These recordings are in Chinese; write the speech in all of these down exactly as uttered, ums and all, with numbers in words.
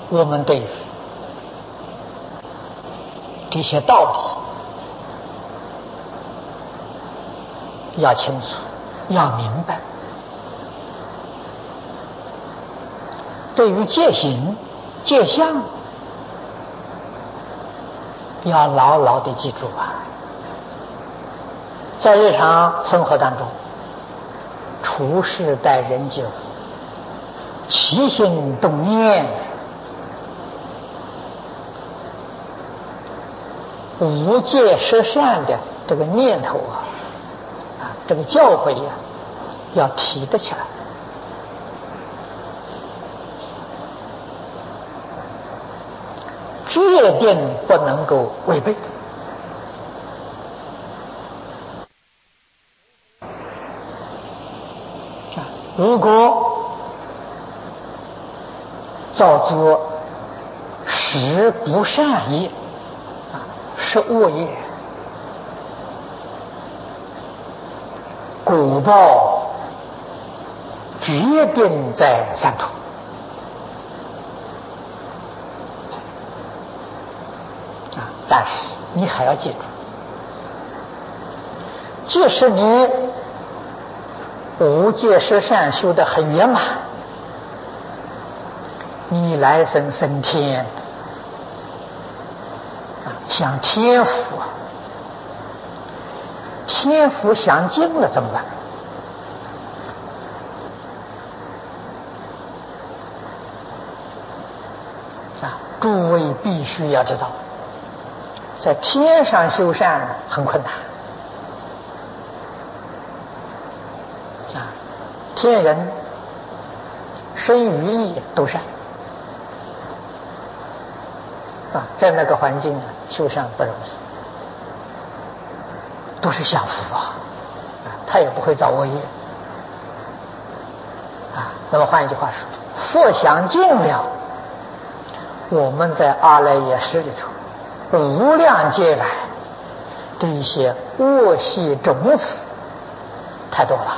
我们对这些道理要清楚，要明白。对于戒行、戒相，要牢牢地记住啊！在日常生活当中，处事待人接物，起心动念，无戒十善的这个念头啊，啊，这个教诲呀、啊，要提得起来。决定不能够违背。如果造作十不善业，啊，是恶业，果报决定在三途。啊，但是你还要记住，即使你无戒十善修得很圆满，你来生升天啊，享天福，天福享尽了怎么办？啊，诸位必须要知道，在天上修善很困难。啊，天人生于意都善啊，在那个环境修善不容易，都是享福啊，啊，他也不会造恶业啊。那么换一句话说，福享尽了，我们在阿赖耶识里头无量劫来的一些恶习种子太多了。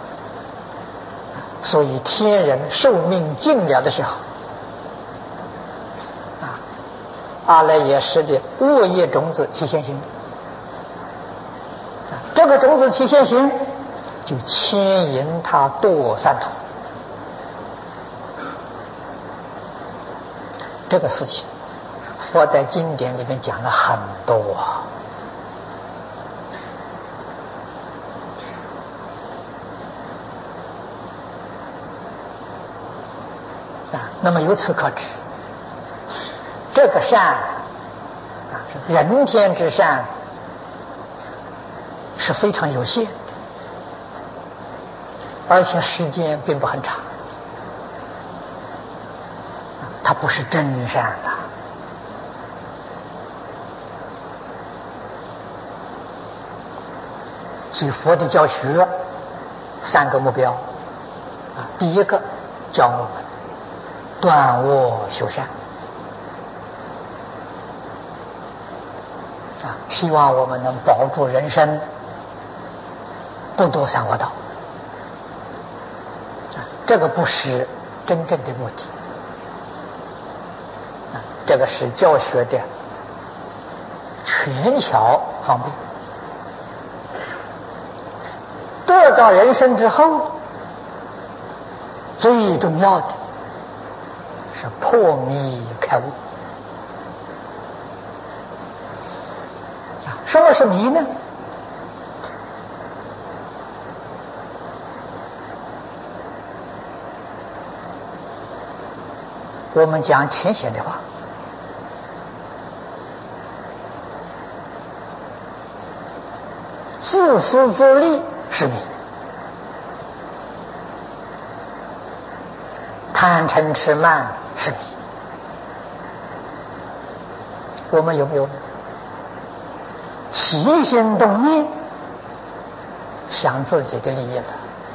所以天人寿命尽了的时候，啊，阿赖耶识的恶业种子起现行，啊，这个种子起现行，就牵引他堕三途。这个事情，佛在经典里面讲了很多啊。那么由此可知，这个善啊，人天之善是非常有限的，而且时间并不很长，它不是真善的。所以佛的教学三个目标啊，第一个教我们断恶修善啊，希望我们能保住人生，不堕三恶道啊，这个不是真正的目的啊，这个是教学的权巧方面。得到人生之后，最重要的是破迷开悟啊！什么是迷呢？我们讲浅显的话，自私自利是迷，贪嗔痴慢是迷。我们有没有起心动念想自己的利益了？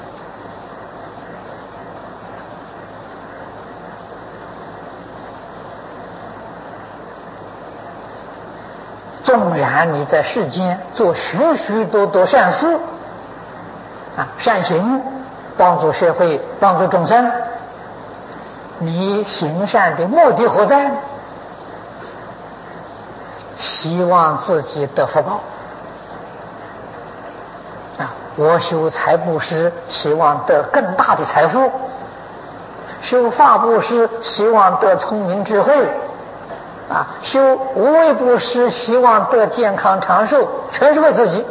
纵然你在世间做许许多多善事啊，善行，帮助社会，帮助众生， 你行善的目的何在？希望自己得福报啊！我修财布施，希望得更大的财富；修法布施，希望得聪明智慧；啊，修无畏布施，希望得健康长寿，全是为自己。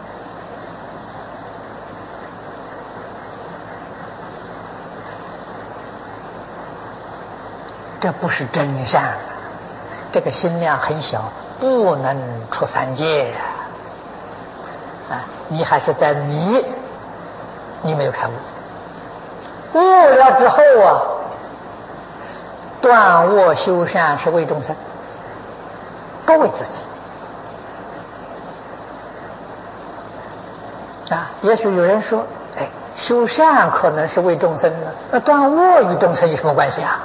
这不是真善，这个心量很小，不能出三界呀！啊，你还是在迷，你没有开悟。悟了之后啊，断恶修善是为众生，不为自己。啊，也许有人说，哎，修善可能是为众生呢，那断恶与众生有什么关系啊？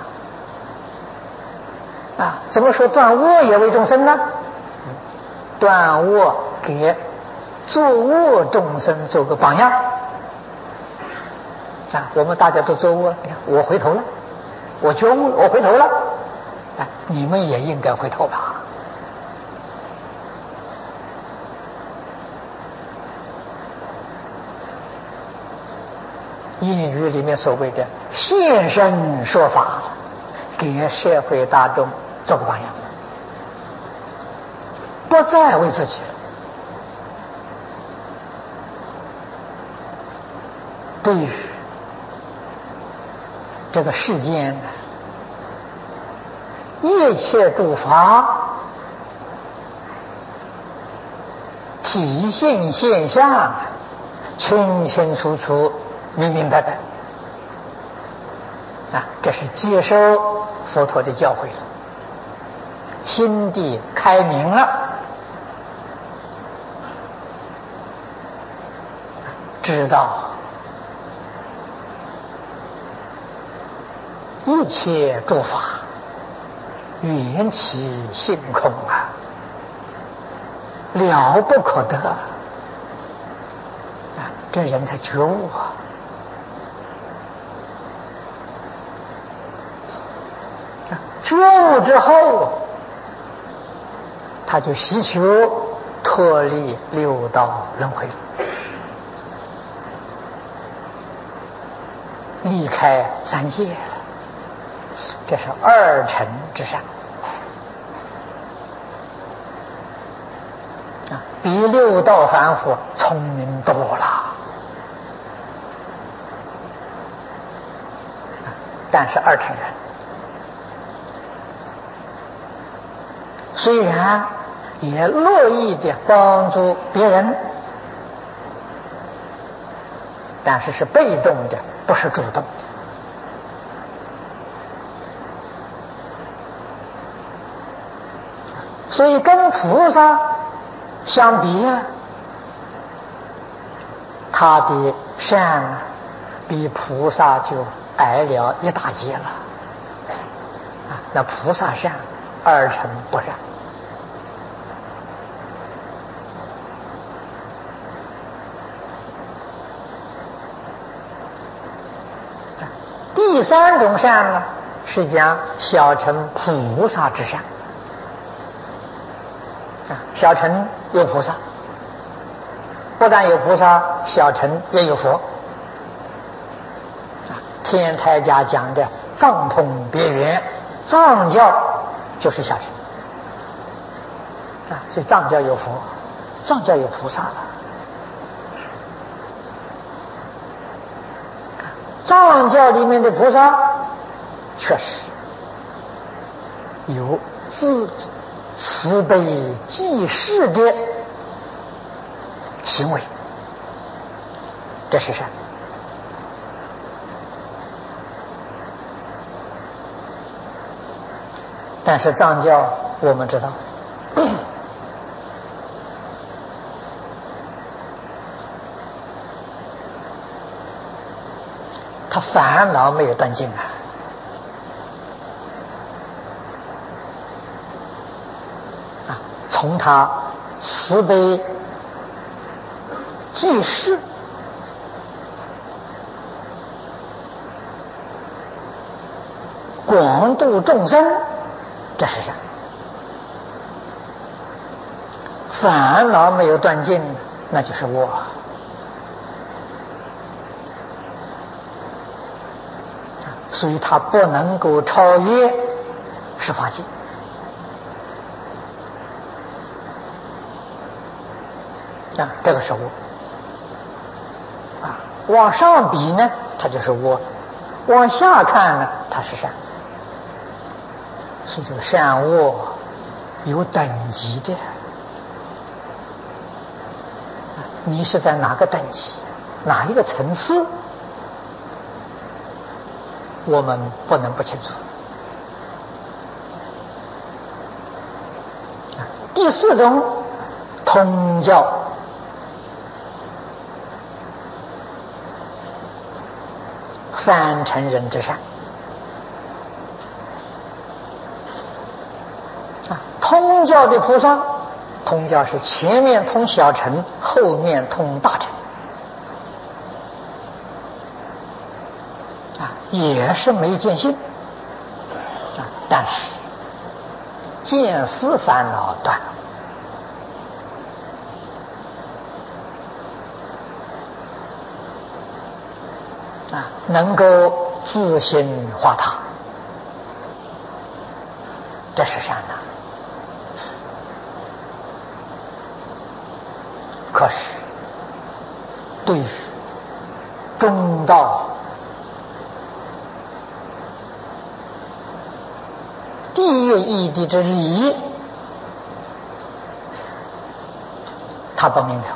啊，怎么说断恶也为众生呢？断恶给作恶众生做个榜样啊！我们大家都作恶了，你看我回头了，我觉悟，我回头了，啊，你们也应该回头吧。印语里面所谓的现身说法，给社会大众做个榜样，不再为自己了。对于这个世间一切诸法体现现象，清清楚楚、明明白白啊，这是接受佛陀的教诲了，心地开明了，知道一切诸法缘起性空啊，了不可得啊，这人才觉悟啊。觉悟之后，他就希求脱离六道轮回，离开三界了。这是二乘之上啊，比六道凡夫聪明多了。但是二乘人虽然也乐意的帮助别人，但是是被动的，不是主动的。所以跟菩萨相比啊，他的善比菩萨就矮了一大截了啊！那菩萨善，二乘不善。第三种善呢，是讲小乘菩萨之善啊，小乘有菩萨，不但有菩萨，小乘也有佛啊。天台家讲的藏通别圆，藏教就是小乘啊，所以藏教有佛，藏教有菩萨了。藏教里面的菩萨确实有自慈悲济世的行为，这是善。但是藏教我们知道，他烦恼没有断尽啊，啊，从他慈悲济世广度众生，这是善。烦恼没有断尽，那就是我。所以它不能够超越十法界。啊，这个是我。啊，往上比呢，它就是我；往下看呢，它是善。所以这个善恶有等级的。你是在哪个等级，哪一个层次，我们不能不清楚。第四种通教，三乘人之善。啊，通教的菩萨，通教是前面通小乘，后面通大乘，啊，也是没见性，啊，但是见思烦恼断了，啊，能够自心化他，这是善的。可是对于中道地狱义谛之理，他不明了。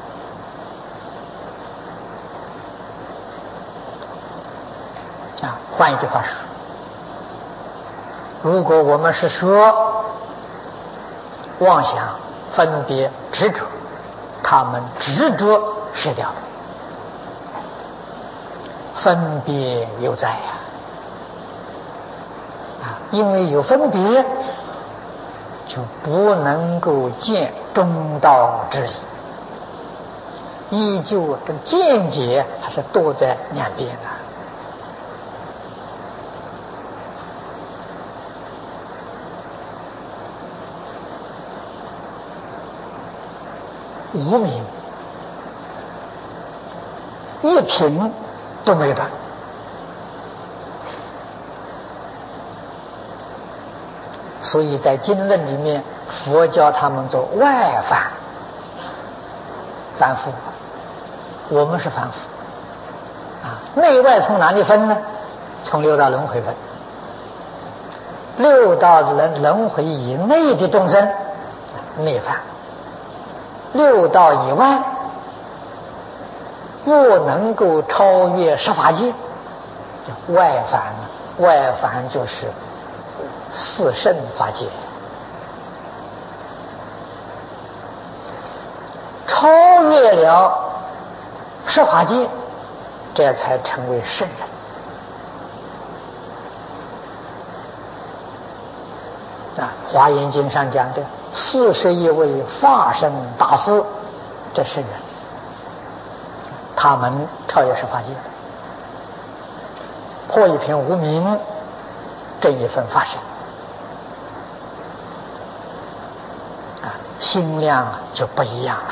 啊，换一句话说，如果我们是说妄想、分别、执着，他们执着失掉了，分别犹在呀、啊！因为有分别，就不能够见中道之理，依旧这个见解还是多在两边的。无明一品都没有断，所以在经论里面，佛教他们做外凡凡夫，我们是凡夫啊。内外从哪里分呢？从六道轮回分。六道轮轮回以内的众生内凡，六道以外不能够超越十法界，叫外凡。外凡就是四圣法界，超越了十法界，这才成为圣人。啊，《华严经》上讲的四十一位法身大师，这圣人，他们超越十法界，破一片无明，这一份法身，啊，心量就不一样了。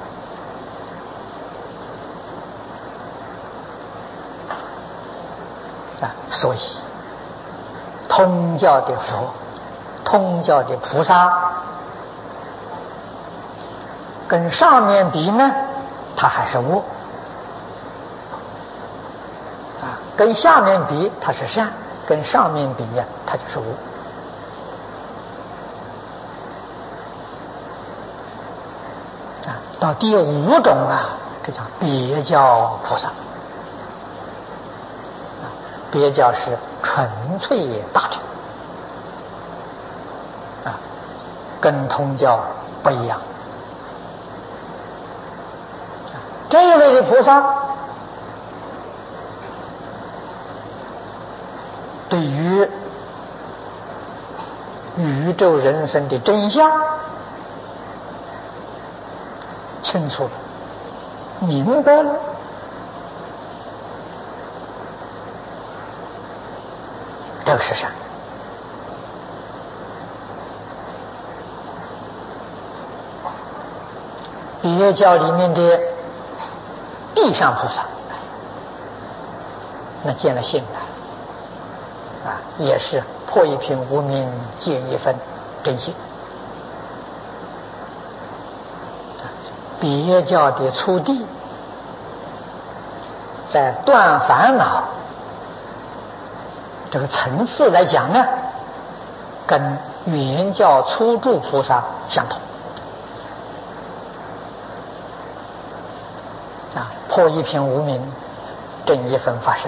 啊，所以通教的佛，通教的菩萨，跟上面比呢，他还是恶；啊，跟下面比他是善，跟上面比呀，他就是恶。啊，到第五种啊，这叫别教菩萨。啊，别教是纯粹大乘。啊，跟通教不一样。这一类的菩萨，对于宇宙人生的真相清楚了，明白了，这个是善。 别教里面的地上菩萨，那见了性了啊，也是破一品无明，见一分真心。别教的初地，在断烦恼这个层次来讲呢，跟原教初住菩萨相同啊，破一品无明，正一分法身。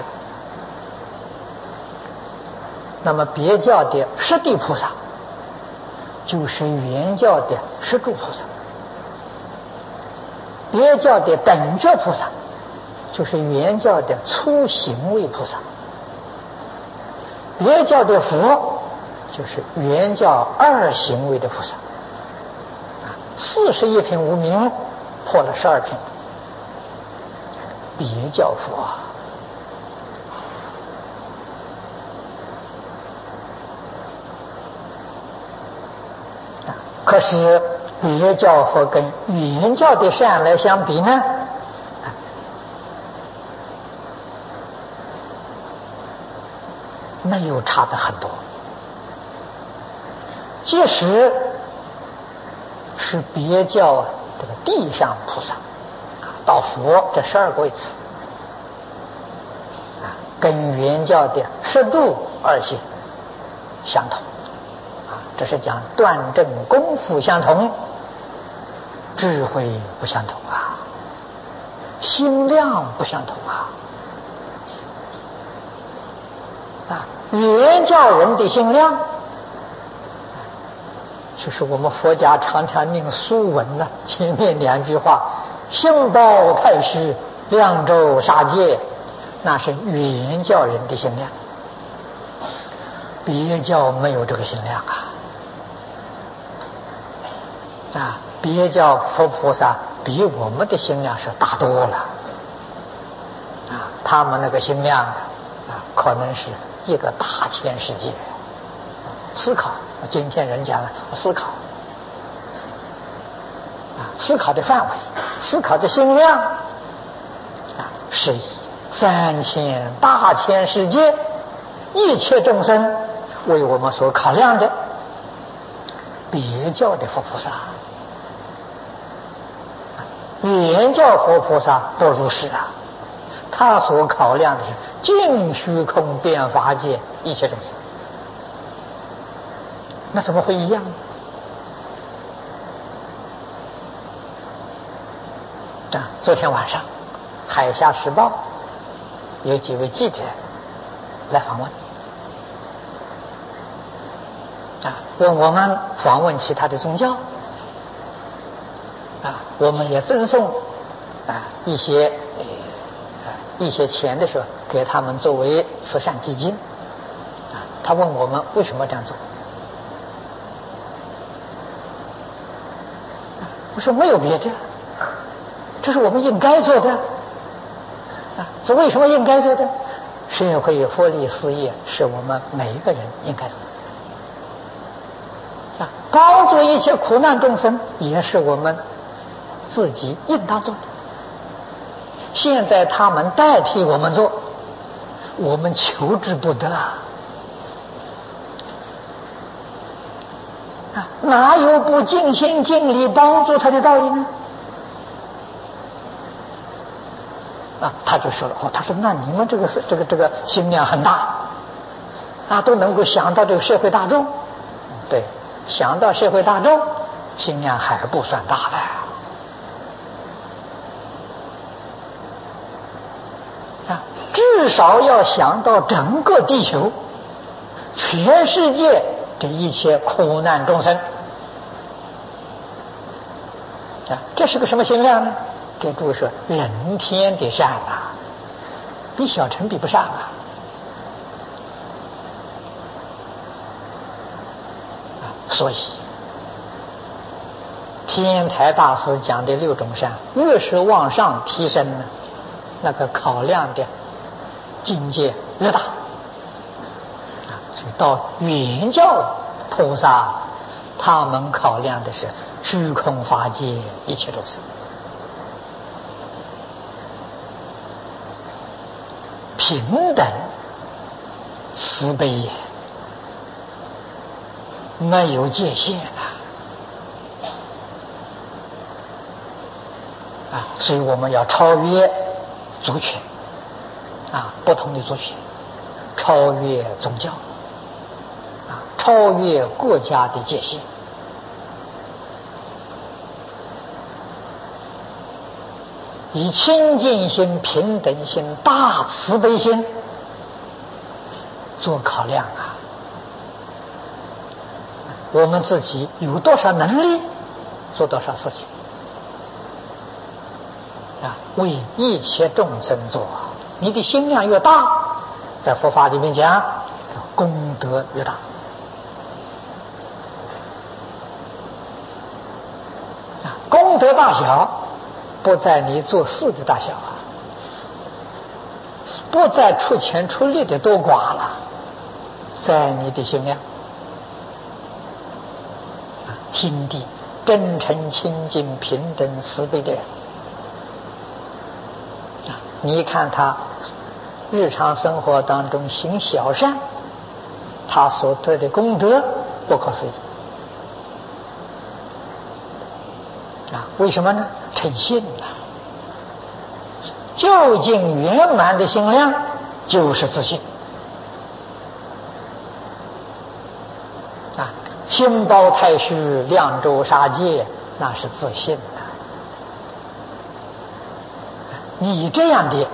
那么别教的十地菩萨，就是原教的十住菩萨。别教的等觉菩萨，就是原教的初行位菩萨。别教的佛，就是原教二行位的菩萨。四十一品无明破了十二品，别教佛啊。可是别教佛跟原教的善来相比呢，那又差得很多。即使是别教这个地上菩萨到佛这十二个位次啊，跟原教的十住二行相同啊，这是讲断证功夫相同，智慧不相同啊，心量不相同啊。啊，原教人的心量，就是我们佛家常常念书文呢、啊，前面两句话，心包太虚，量周杀戒，那是原教人的心量，别教没有这个心量啊。啊，别教佛菩萨比我们的心量是大多了啊，他们那个心量啊，可能是一个大千世界。思考，今天人讲了思考啊，思考的范围，思考的心量啊，是以三千大千世界一切众生为我们所考量的。别教的佛菩萨，原教佛菩萨不如是啊，他所考量的是尽虚空遍法界一切众生，那怎么会一样呢？啊，昨天晚上《海峡时报》有几位记者来访问啊，问我们访问其他的宗教啊，我们也赠送啊一些呃一些钱的时候给他们作为慈善基金啊。他问我们为什么这样做，我说没有别的，这是我们应该做的啊。这为什么应该做的？社会福利事业是我们每一个人应该做的。啊，帮助一切苦难众生也是我们自己应当做的。现在他们代替我们做，我们求之不得啊！啊，哪有不尽心尽力帮助他的道理呢？啊，他就说了，哦，他说那你们这个这个这个心量很大啊，都能够想到这个社会大众，对。想到社会大众，心量还不算大的啊，至少要想到整个地球、全世界的一切苦难众生啊，这是个什么心量呢？给诸位说，人天的善啊，比小乘比不上啊。所以天台大师讲的六种善，越是往上提升呢，那个考量的境界越大啊。所以到原教菩萨，他们考量的是虚空法界一切众生平等慈悲也，没有界限的啊！所以我们要超越族群啊，不同的族群，超越宗教啊，超越国家的界限，以清净心、平等心、大慈悲心做考量啊！我们自己有多少能力，做多少事情啊？为一切众生做，你的心量越大，在佛法里面讲，功德越大啊！功德大小不在你做事的大小啊，不在出钱出力的多寡了，在你的心量。心地真诚、清净、平等、慈悲的人啊，你看他日常生活当中行小善，他所得的功德不可思议啊！为什么呢？诚信啊！究竟圆满的心量就是自信啊！心包太虚，量周杀戒，那是自信的。你这样的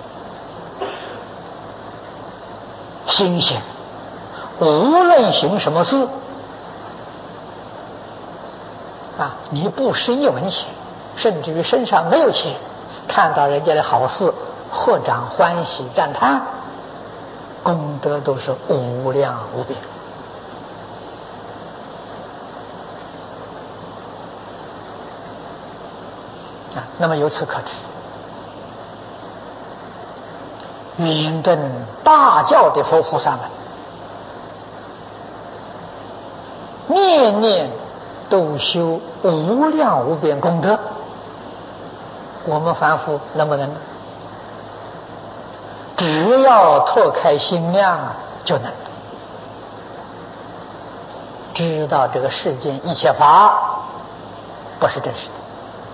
心性，无论行什么事啊，你不施一文钱，甚至于身上没有钱，看到人家的好事，合掌欢喜赞叹，功德都是无量无边。啊，那么由此可知，圆顿大教的佛菩萨们，念念都修无量无边功德，我们凡夫能不能？只要拓开心量就能知道这个世间一切法不是真实的，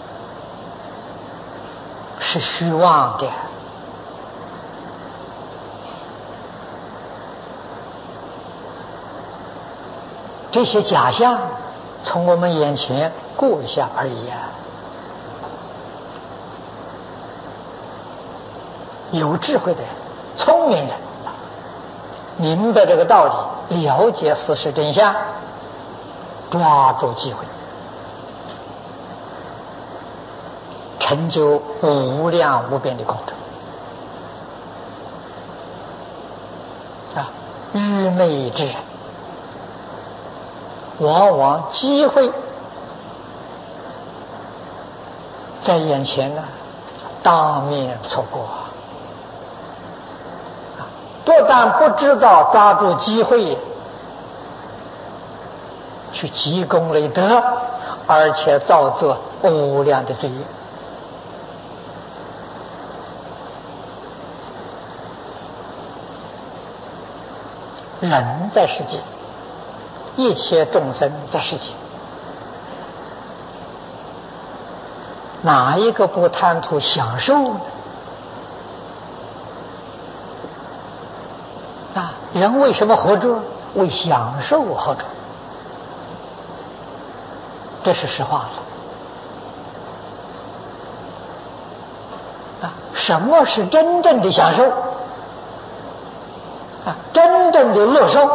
是虚妄的。这些假象从我们眼前过一下而已啊！有智慧的人、聪明人明白这个道理，了解事实真相，抓住机会，成就无量无边的功德啊！愚昧之人往往机会在眼前呢，当面错过啊！不但不知道抓住机会去积功累德，而且造作无量的罪业。人在世界，一切众生在世界，哪一个不贪图享受呢？啊，人为什么活着？为享受活着，这是实话了。啊，什么是真正的享受？啊，真正的乐受。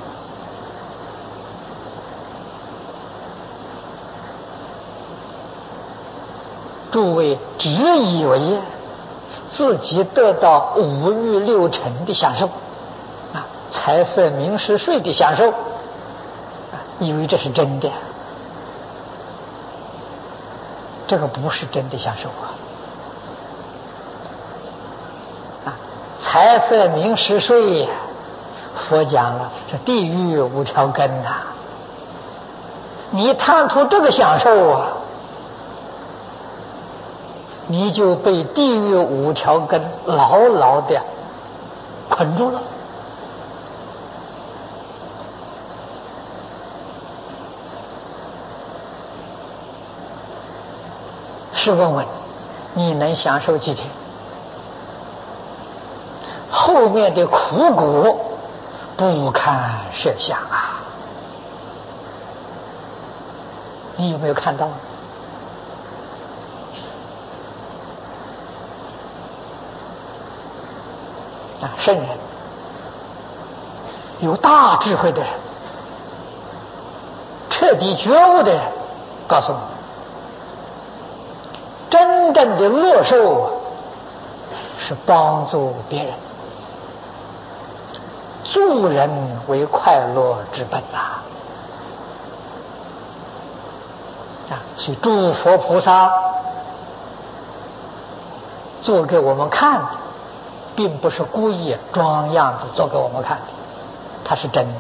诸位只以为自己得到五欲六尘的享受啊，财色名食睡的享受啊，以为这是真的，这个不是真的享受啊！啊，财色名食睡，佛讲了，是地狱五条根呐、啊。你贪图这个享受啊，你就被地狱五条根牢牢的捆住了。试问问，你能享受几天？后面的苦果不堪设想啊！你有没有看到？啊，圣人有大智慧的人，彻底觉悟的人，告诉我们，真正的乐受是帮助别人，助人为快乐之本呐！啊，所以诸佛菩萨做给我们看的，并不是故意装样子做给我们看的，它是真的。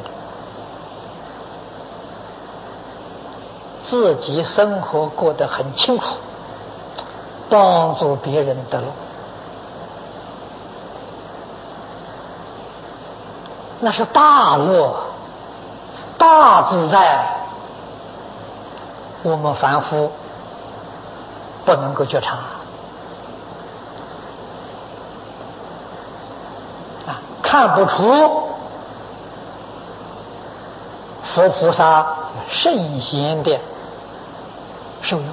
自己生活过得很清苦，帮助别人得乐，那是大乐、大自在，我们凡夫不能够觉察啊，看不出佛菩萨圣贤的受用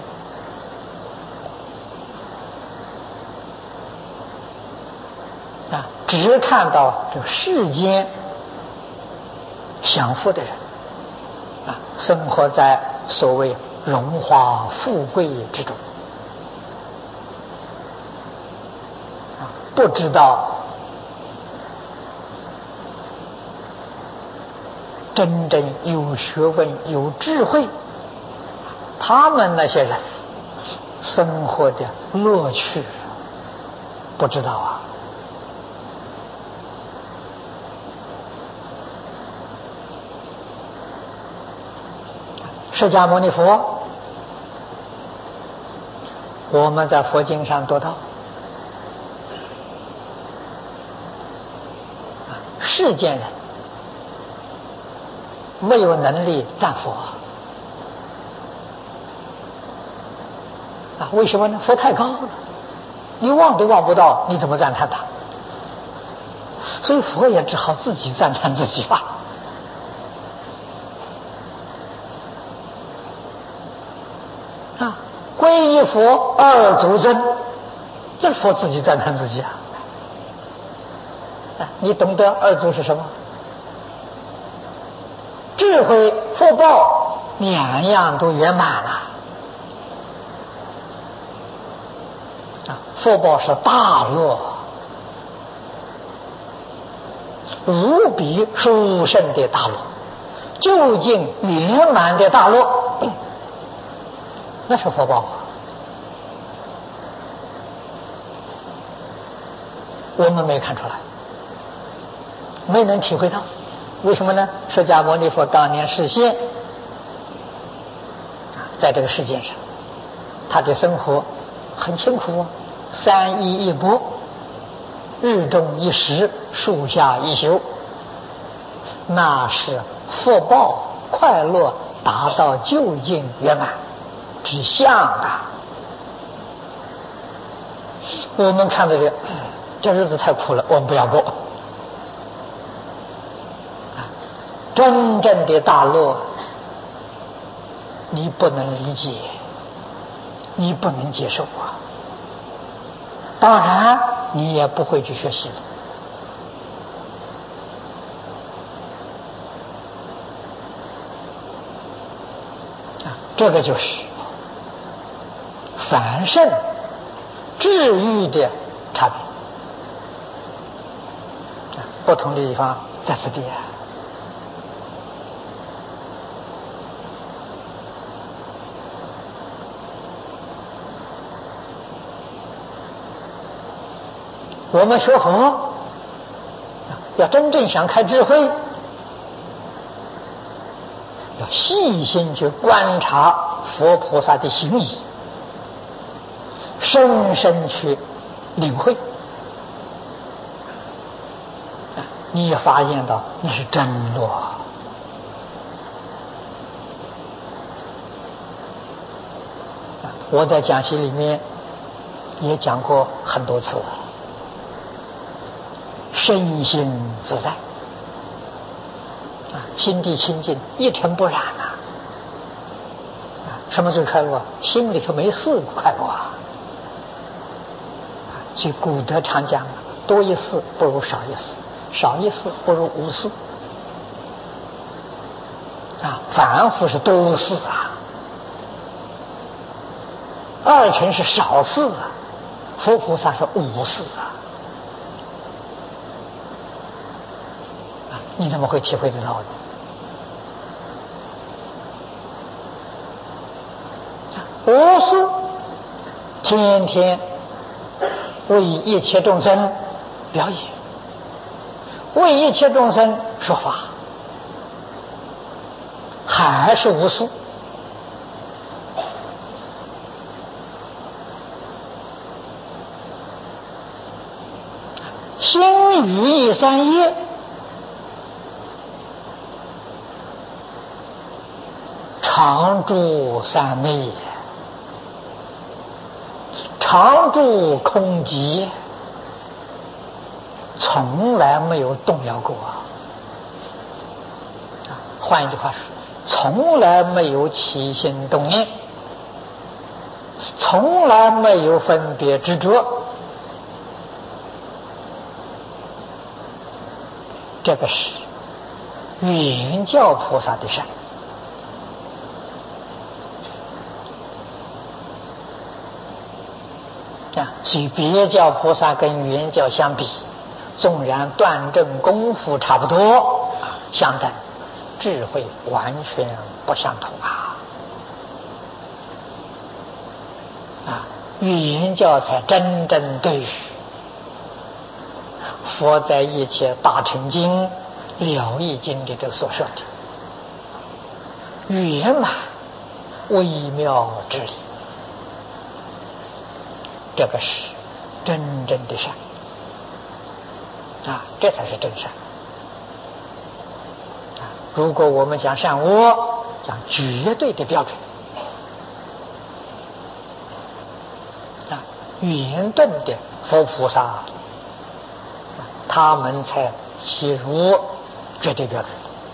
啊，只看到这个世间享福的人啊，生活在所谓荣华富贵之中啊，不知道真正有学问、有智慧，他们那些人生活的乐趣不知道啊。释迦牟尼佛，我们在佛经上读到，世间人没有能力赞佛啊，为什么呢？佛太高了，你望都望不到，你怎么赞叹他？所以佛也只好自己赞叹自己吧。啊，皈依佛二足尊，这是佛自己赞叹自己啊。啊，你懂得二足是什么？智慧、福报两样都圆满了。啊，福报是大乐，无比殊胜的大乐，究竟圆满的大乐，那是福报。我们没看出来，没能体会到。为什么呢？释迦牟尼佛当年示现，在这个世界上，他的生活很清苦啊，三衣一钵，日中一食，树下一宿，那是福报快乐达到究竟圆满之相啊！我们看到这这日子太苦了，我们不要过。真正的大乐，你不能理解，你不能接受啊！当然，你也不会去学习的。啊，这个就是凡圣治愈的差别。啊，不同的地方在此地啊。我们学佛要真正想开智慧，要细心去观察佛菩萨的行仪，深深去领会你也发现到那是真落。我在讲习里面也讲过很多次，身心自在啊，心地清净，一尘不染啊。什么最快乐？心里头没事快乐啊。所以古德常讲，多一事不如少一事，少一事不如无事啊。凡夫是多事啊，二乘是少事啊，佛菩萨是无事啊。啊，你怎么会体会得到呢？无事，天天为一切众生表演，为一切众生说法，还是无事。心语一三业，常住三昧，常住空寂，从来没有动摇过啊！换一句话说，从来没有起心动念，从来没有分别执着。这个是圆教菩萨的善啊，所以别教菩萨跟圆教相比，纵然断证功夫差不多啊，相等，智慧完全不相同啊！啊，圆教才真正对于佛在一切大乘经、了义经里头所说的圆满微妙之理，这个是真正的善啊，这才是真善啊！如果我们讲善恶，讲绝对的标准啊，圆顿的佛菩萨，他们才契入绝对标准。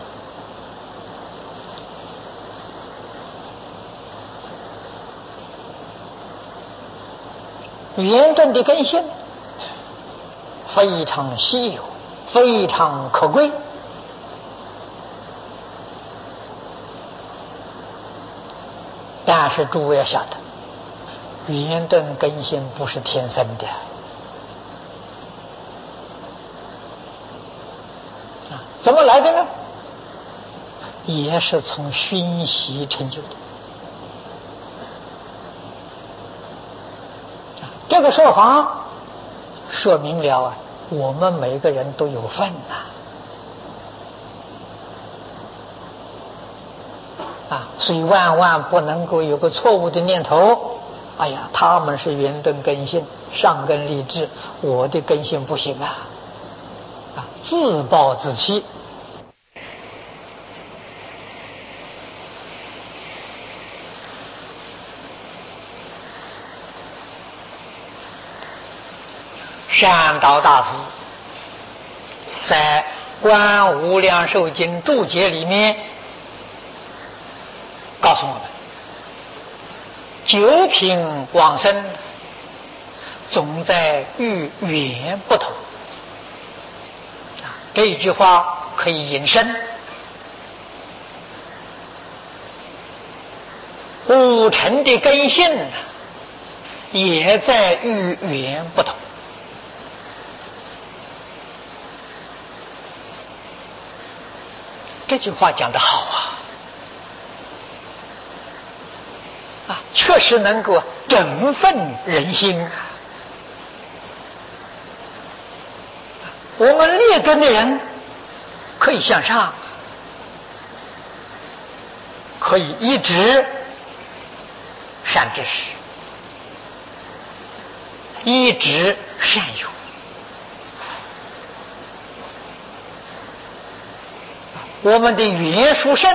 圆顿的根性非常稀有，非常可贵。但是诸位要晓得，圆顿根性不是天生的啊，怎么来的呢？也是从熏习成就的。这个说法说明了啊，我们每个人都有份呐啊，所以万万不能够有个错误的念头。哎呀，他们是圆顿根性，上根立志，我的根性不行啊！啊，自暴自弃。善导大师在《观无量寿经》注解里面告诉我们，九品往生总在遇缘不同。这一句话可以引申，五尘的根性也在遇缘不同。这句话讲得好啊！啊，确实能够振奋人心啊！我们劣根的人可以向上，可以一直善知识，一直善友我们的缘殊胜，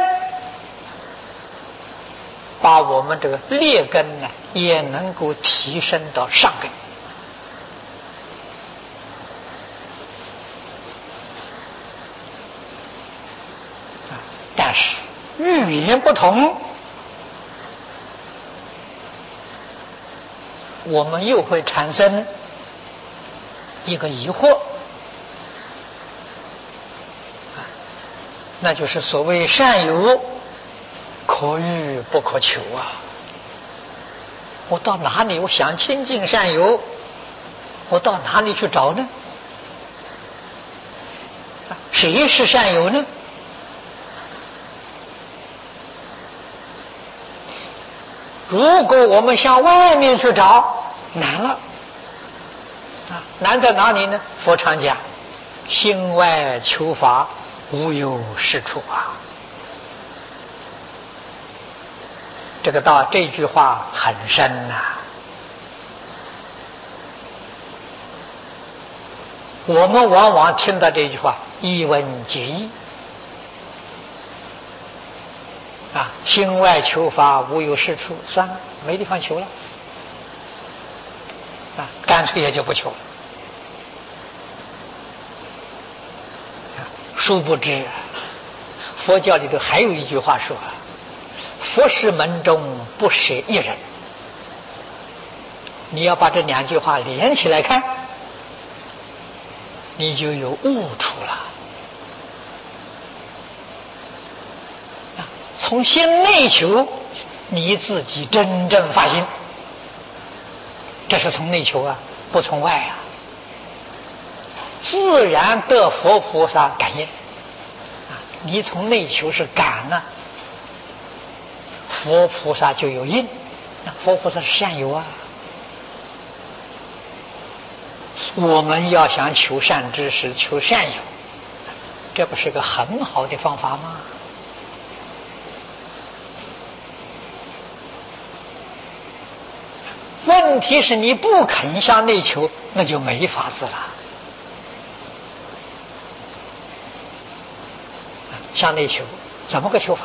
把我们这个劣根呢也能够提升到上根。但是语言不同，我们又会产生一个疑惑，那就是所谓善有可遇不可求啊！我到哪里，我想亲近善有，我到哪里去找呢？谁是善有呢？如果我们向外面去找，难了啊！难在哪里呢？佛常讲，心外求法，无有是处啊！这个道这句话很深呐、啊。我们往往听到这句话，一文解义啊，心外求法，无有是处，算了，没地方求了啊，干脆也就不求了。啊，殊不知，佛教里头还有一句话说：“佛事门中不舍一人。”你要把这两句话连起来看，你就有悟处了。从心内求，你自己真正发心，这是从内求啊，不从外啊，自然得佛菩萨感应啊。你从内求是感呢、啊，佛菩萨就有应，那佛菩萨是善有啊。我们要想求善知识，求善有，这不是个很好的方法吗？问题是你不肯向内求，那就没法子了。向内求怎么个求法？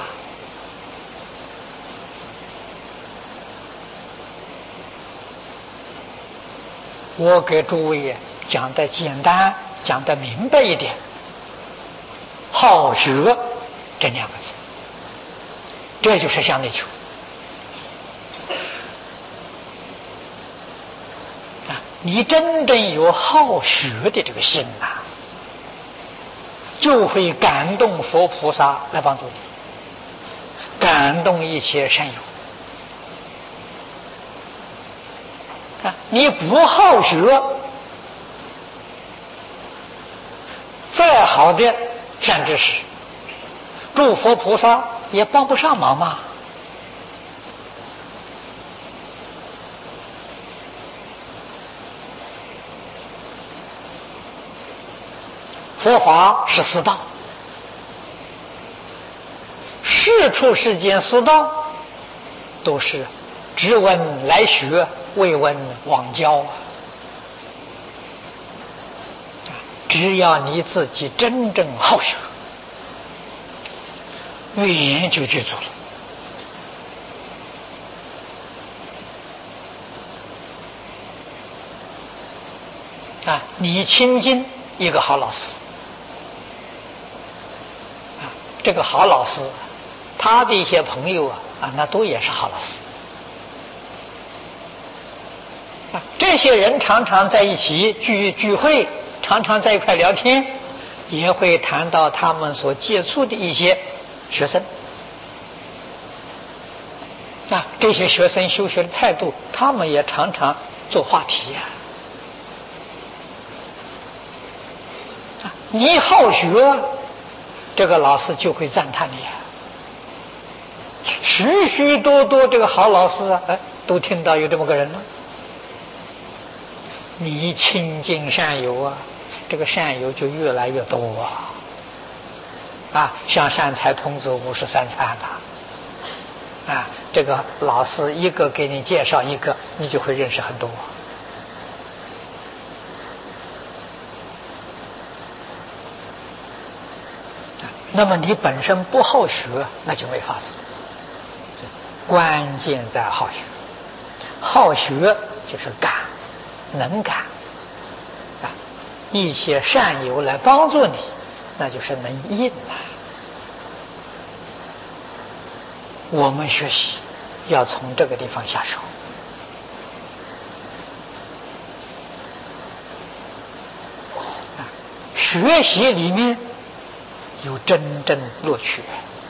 我给诸位讲的简单，讲的明白一点。好学这两个字，这就是向内求。你真正有好学的这个心呐、啊，就会感动佛菩萨来帮助你，感动一切善友。啊，你不好学，再好的善知识，诸佛菩萨也帮不上忙嘛。佛法是四道，世出世间四道都是只闻来学，未闻往教啊！只要你自己真正好学，缘就具足了。啊，你亲近一个好老师。这个好老师，他的一些朋友啊，啊，那都也是好老师。啊，这些人常常在一起聚聚会，常常在一块聊天，也会谈到他们所接触的一些学生。啊，这些学生修学的态度，他们也常常做话题呀、啊。啊，你好学。这个老师就会赞叹你啊，许许多多这个好老师啊，哎，都听到有这么个人了。你亲近善友啊，这个善友就越来越多啊，啊，像善财童子五十三参呐，啊，这个老师一个给你介绍一个，你就会认识很多。 那么你本身不好学，那就没法子。关键在好学，好学就是感，能感啊，一些善友来帮助你，那就是能应了。我们学习要从这个地方下手。学习里面有真正乐趣，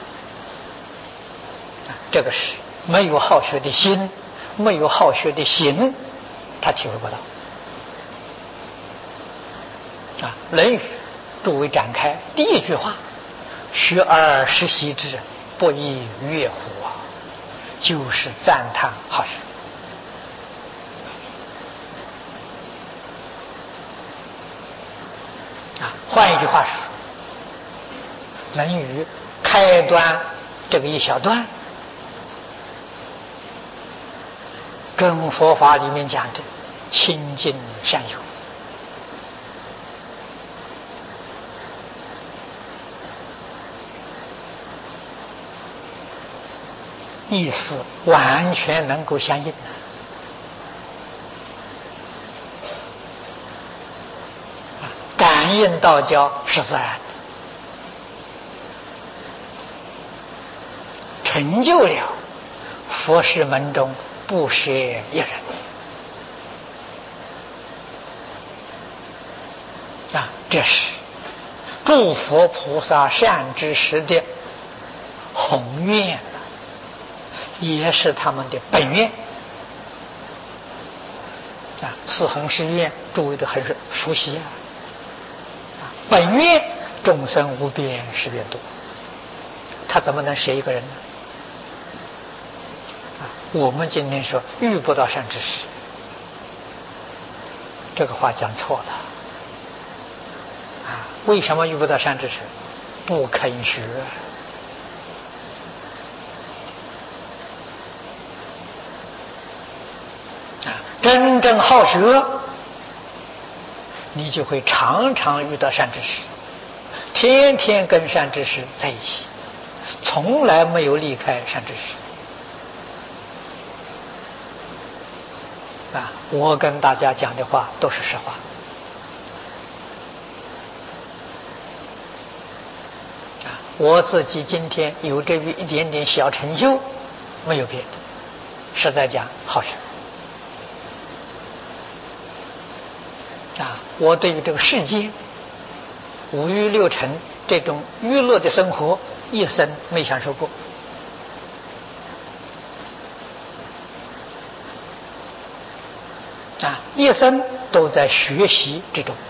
这个是没有好学的心，没有好学的行，他体会不到。啊，《论语》诸位展开第一句话：“学而时习之，不亦说乎？”啊，就是赞叹好学。啊，换一句话说，《论语》开端这个一小段，跟佛法里面讲的亲近善友，意思完全能够相应。感应道交是自然的，成就了佛事门中不舍一人啊！这是诸佛菩萨善知识的宏愿，也是他们的本愿啊！四弘誓愿，诸位都很熟悉啊。本愿众生无边誓愿度，他怎么能舍一个人呢？啊，我们今天说遇不到善知识，这个话讲错了。啊，为什么遇不到善知识？不肯学。啊，真正好学，你就会常常遇到善知识，天天跟善知识在一起，从来没有离开善知识。啊，我跟大家讲的话都是实话。啊，我自己今天有这一点点小成就，没有别的，实在讲好学。啊，我对于这个世界五欲六尘这种娱乐的生活，一生没享受过。啊，一生都在学习之中。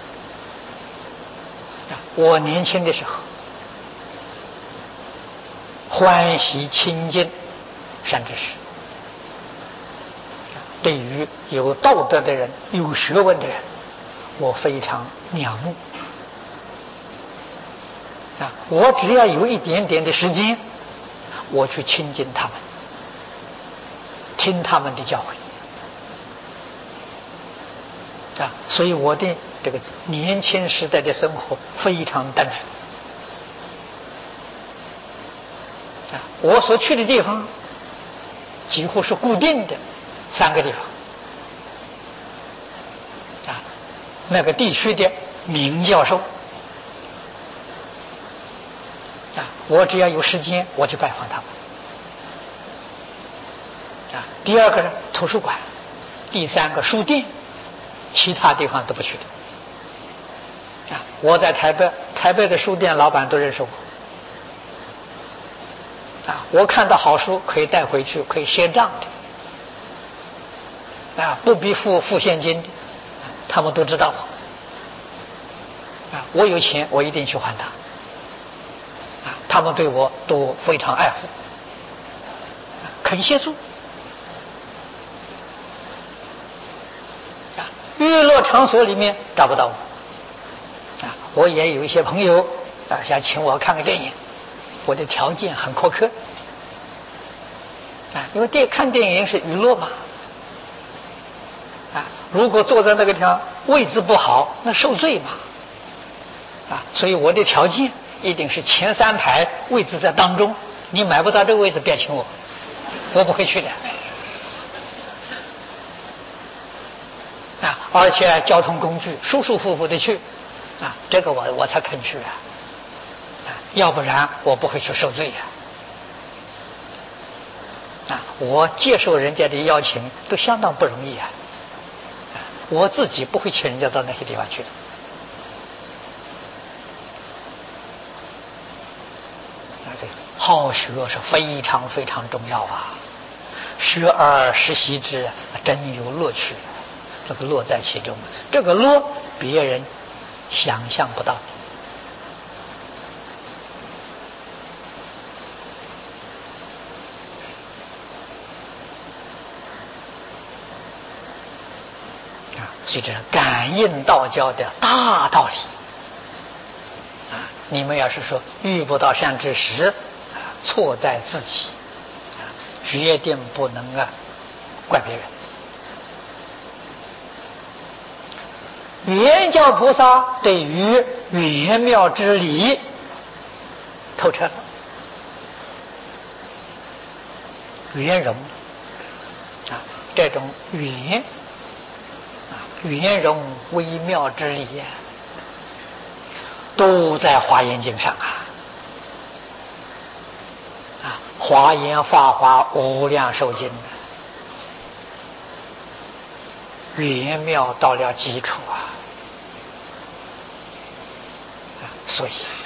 啊，我年轻的时候欢喜亲近善知识，对于有道德的人、有学问的人，我非常仰慕。啊，我只要有一点点的时间，我去亲近他们，听他们的教诲。啊，所以我的这个年轻时代的生活非常单纯。啊，我所去的地方几乎是固定的三个地方。啊，那个地区的名教授。啊，我只要有时间，我去拜访他们。啊，第二个呢，图书馆；第三个书店，其他地方都不去的。啊，我在台北，台北的书店老板都认识我。啊，我看到好书可以带回去，可以赊账的。啊，不必付付现金的，他们都知道我。啊，我有钱，我一定去还他。啊，他们对我都非常爱护，肯协助。啊，娱乐场所里面找不到我。啊，我也有一些朋友啊，想请我看个电影，我的条件很苛刻。啊，因为电看电影是娱乐嘛。啊，如果坐在那个地方位置不好，那受罪嘛。啊，所以我的条件一定是前三排位置在当中，你买不到这个位置别请我，我不会去的。啊，而且交通工具舒舒服服的去，啊，这个我我才肯去啊，啊，要不然我不会去受罪呀。啊，我接受人家的邀请都相当不容易啊，啊，我自己不会请人家到那些地方去的。啊，这好学是非常非常重要啊，学而时习之，真有乐趣。这个乐在其中，这个乐别人想象不到的。啊，所以这是感应道教的大道理。啊，你们要是说遇不到善知识，啊，错在自己，啊，决定不能啊怪别人。圆教菩萨对于圆妙之理透彻了，圆融啊，这种圆啊圆融微妙之理啊，都在华严经上啊啊，华严法华无量寿经，圆妙到了基础啊。所以